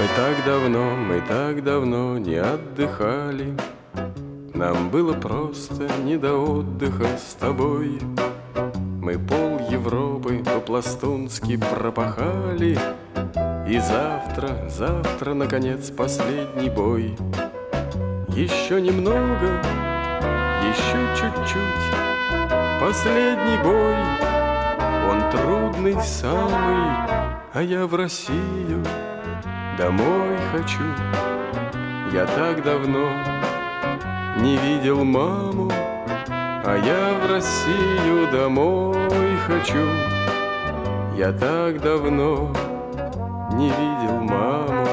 Мы так давно не отдыхали. Нам было просто не до отдыха с тобой. Мы пол Европы по-пластунски пропахали. И завтра, наконец, последний бой. Еще немного, еще чуть-чуть. Последний бой, он трудный самый, а я в Россию домой хочу. Я так давно не видел маму, а я в Россию домой хочу. Я так давно не видел маму.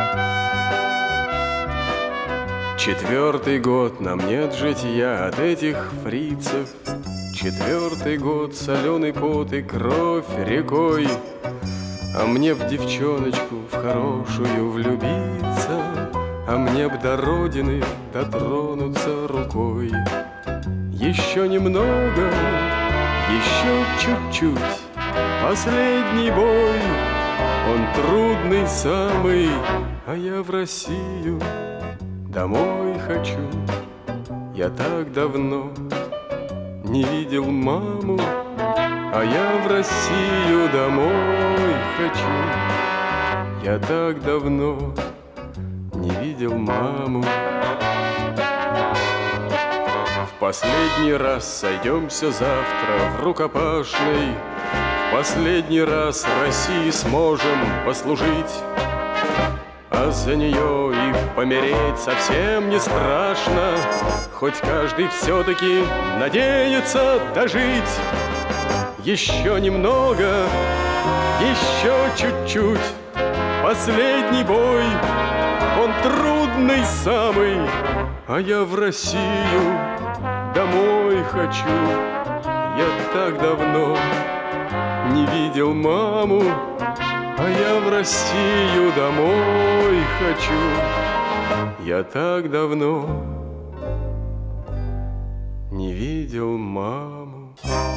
4-й год нам нет житья от этих фрицев. 4-й год соленый пот и кровь рекой. А мне в девчоночку в хорошую влюбиться, а мне б до родины дотронуться рукой. Еще немного, еще чуть-чуть. Последний бой, он трудный самый, а я в Россию домой хочу. Я так давно не видел маму, а я в Россию домой хочу. Я так давно не видел маму. В последний раз сойдемся завтра в рукопашной. В последний раз России сможем послужить. А за нее и помереть совсем не страшно. Хоть каждый все-таки надеется дожить. Еще немного, еще чуть-чуть. Последний бой, он трудный самый, а я в Россию домой хочу. Я так давно не видел маму, а я в Россию домой хочу. Я так давно не видел маму.